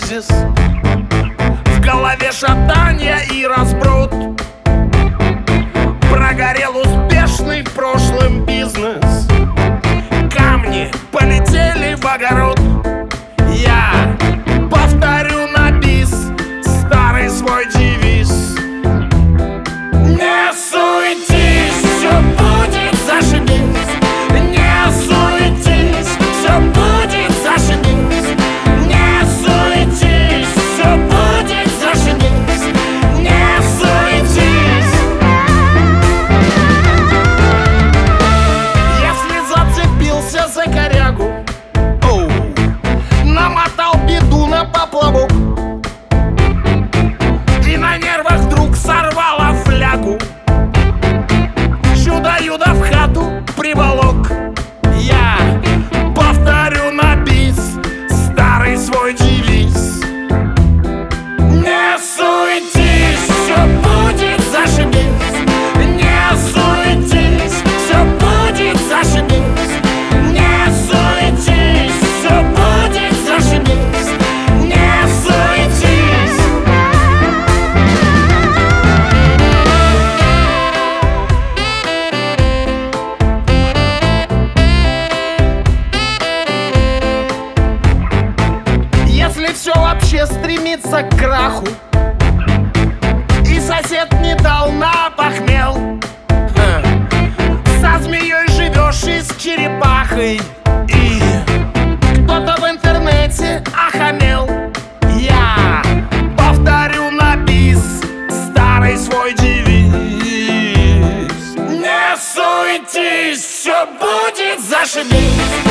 кризис, в голове шатанье и разброд. Прогорел успешный в прошлом бизнес, камни полетели в огород. Я повторю на бис старый свой девиз: не суетись, все будет зашибись. Не суетись, все будет зашибись. Не суетись, все будет зашибись. Не суетись. Если зацепился за корягу, намотал беду на поплавок и на нервах вдруг сорвала флягу, чудо-юдо в хату приволок. Я повторю на бис старый свой девиз: не суетись, все будет зашибись. Не суетись, все будет зашибись. Не суетись, все будет зашибись. Не суетись. Если все вообще стремится к краху, и сосед не дал на похмел, со змеей живешь и с черепахой, и кто-то в интернете охамел. Я повторю на бис старый свой девиз: не суетись, все будет зашибись.